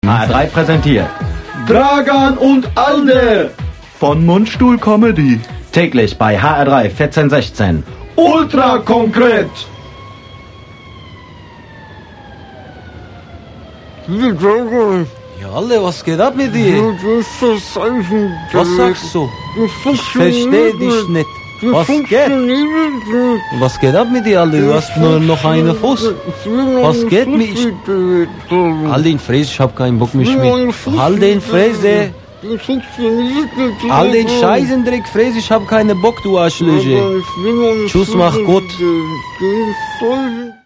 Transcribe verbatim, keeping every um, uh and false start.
H R drei präsentiert Dragan und Alder von Mundstuhl Comedy. täglich bei H R drei vierzehn sechzehn. Ultra konkret. Ja, alle, was geht ab mit dir? Was sagst du? Ich verstehe dich nicht. Was geht? Was geht ab mit dir, Alter? Du hast nur noch einen Fuß. Was geht mit? Halt den Fräse, ich hab keinen Bock mehr mit. Halt den Fräse. All den Scheißendreck, Fräse, ich hab keinen Bock, du Arschlöcher. Tschüss, mach gut.